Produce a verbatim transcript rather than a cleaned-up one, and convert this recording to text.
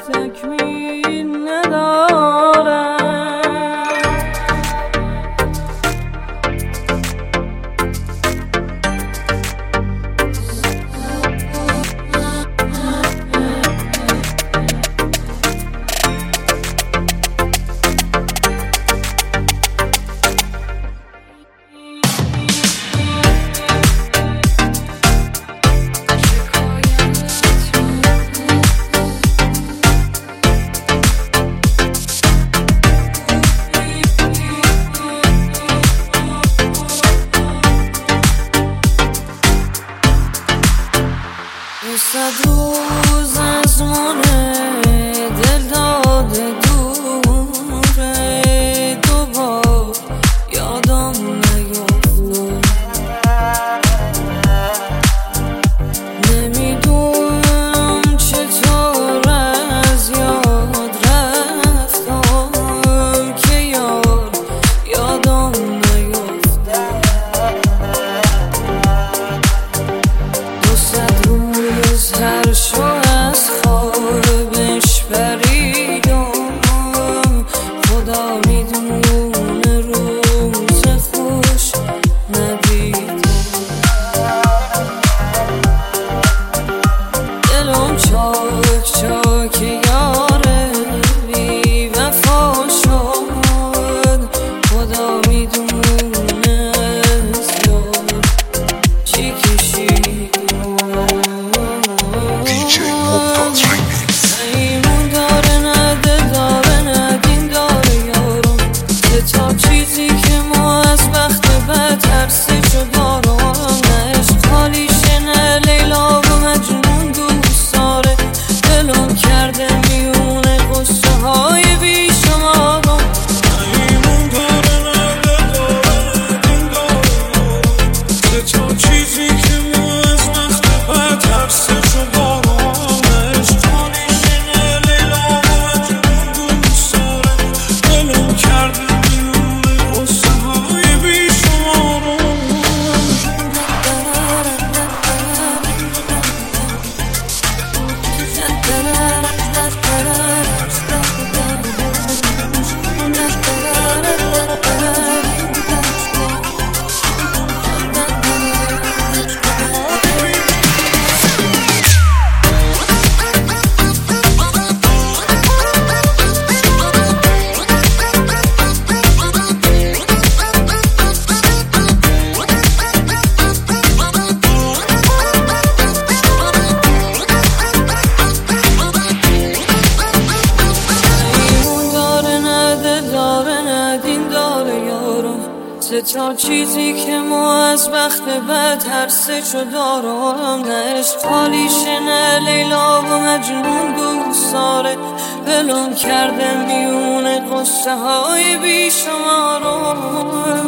تکمیل ندارد. صد روز از مونه دل داده دوره، دوبار یادم نیفتاد. نمیدونم چطور از یاد رفتم که یار یادم نیفتاد. دو صد روز هر شو از خوابش پریدم، خدا میدونه روز خوش ندیدم. دلم چاک چاک یاره بی وفا شد، خدا میدونه از یار چی کشید. تا چیزی که ما از بخت بد ترسه شد دارم، نه عشق خالیشه نه لیلا و مجنون دوست داره. دلم کرده میونه قصه های بی شمارم، ایمون داره نه داره دین داره. تا چیزی که ما از بخت بد ترسه شد دارم، نه عشق خالیشه نه لیلا و مجنون دوست داره. دلم کرده تا چیزی که ما از بخت بد هر سه چو دارم، نه عشق خالیشه نه لیلا و مجنون دوست داره. دلم کرده میونه قصه های بی شمارم.